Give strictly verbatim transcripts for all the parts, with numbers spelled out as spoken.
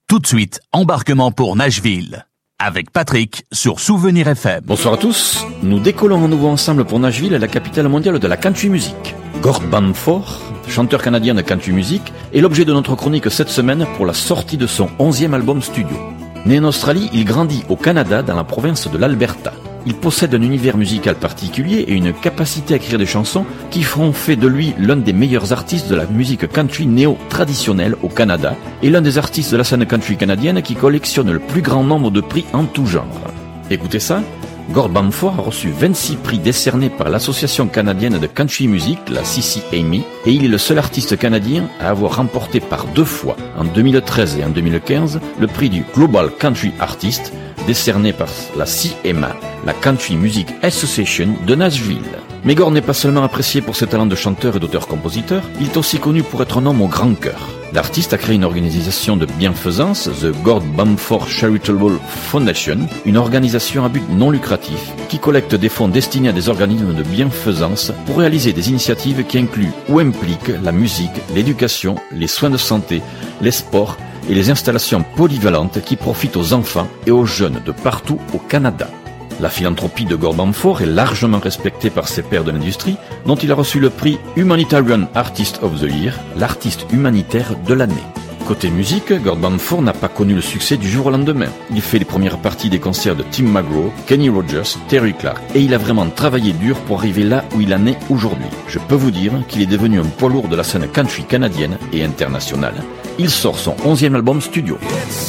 Tout de suite, embarquement pour Nashville. Avec Patrick sur Souvenir F M. Bonsoir à tous. Nous décollons à nouveau ensemble pour Nashville, la capitale mondiale de la country music. Gord Bamford, chanteur canadien de country music, est l'objet de notre chronique cette semaine pour la sortie de son onzième album studio. Né en Australie, il grandit au Canada dans la province de l'Alberta. Il possède un univers musical particulier et une capacité à écrire des chansons qui feront fait de lui l'un des meilleurs artistes de la musique country néo-traditionnelle au Canada et l'un des artistes de la scène country canadienne qui collectionne le plus grand nombre de prix en tout genre. Écoutez ça, Gord Bamford a reçu vingt-six prix décernés par l'Association canadienne de country music, la C C A M I, et il est le seul artiste canadien à avoir remporté par deux fois, en deux mille treize et en deux mille quinze, le prix du Global Country Artist, décerné par la C M A, la Country Music Association de Nashville. Mais Gord n'est pas seulement apprécié pour ses talents de chanteur et d'auteur-compositeur, il est aussi connu pour être un homme au grand cœur. L'artiste a créé une organisation de bienfaisance, The Gord Bamford Charitable Foundation, une organisation à but non lucratif qui collecte des fonds destinés à des organismes de bienfaisance pour réaliser des initiatives qui incluent ou impliquent la musique, l'éducation, les soins de santé, les sports et les installations polyvalentes qui profitent aux enfants et aux jeunes de partout au Canada. La philanthropie de Gord Bamford est largement respectée par ses pairs de l'industrie, dont il a reçu le prix Humanitarian Artist of the Year, l'artiste humanitaire de l'année. Côté musique, Gord Bamford n'a pas connu le succès du jour au lendemain. Il fait les premières parties des concerts de Tim McGraw, Kenny Rogers, Terry Clark, et il a vraiment travaillé dur pour arriver là où il en est aujourd'hui. Je peux vous dire qu'il est devenu un poids lourd de la scène country canadienne et internationale. Il sort son onzième album studio.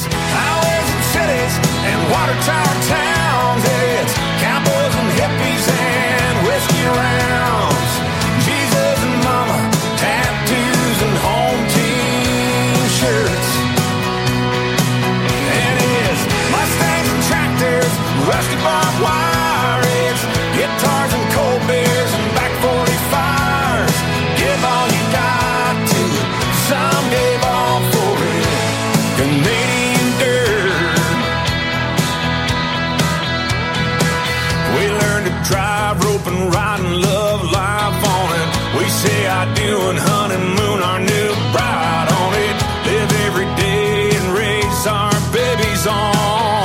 Rusty barbed wire, it's guitars and cold beers and back forty-fives. Give all you got to it, some gave all for it. Canadian dirt. We learned to drive, rope and ride and love life on it. We say I do and honeymoon our new bride on it. Live every day and raise our babies on.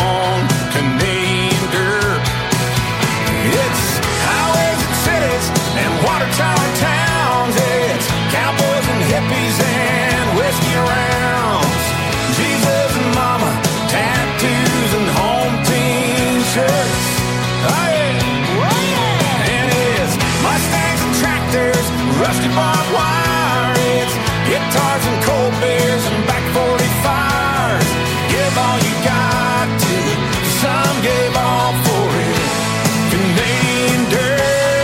Watertower towns, it's cowboys and hippies and whiskey rounds. Jesus and mama, tattoos and home team shirts. Oh yeah, oh yeah. And it's Mustangs and tractors, rusty barbed wire. It's guitars and cold beers and back forty-fives. Give all you got to it, some gave all for it. Canadian dirt.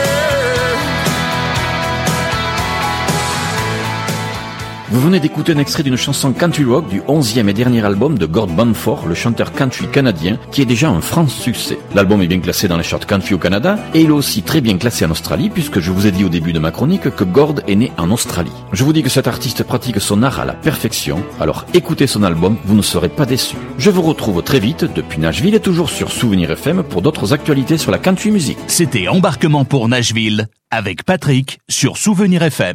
Vous venez d'écouter un extrait d'une chanson country rock du onzième et dernier album de Gord Bamford, le chanteur country canadien, qui est déjà un franc succès. L'album est bien classé dans les charts country au Canada, et il est aussi très bien classé en Australie, puisque je vous ai dit au début de ma chronique que Gord est né en Australie. Je vous dis que cet artiste pratique son art à la perfection, alors écoutez son album, vous ne serez pas déçus. Je vous retrouve très vite depuis Nashville et toujours sur Souvenir F M pour d'autres actualités sur la country music. C'était Embarquement pour Nashville avec Patrick sur Souvenir F M.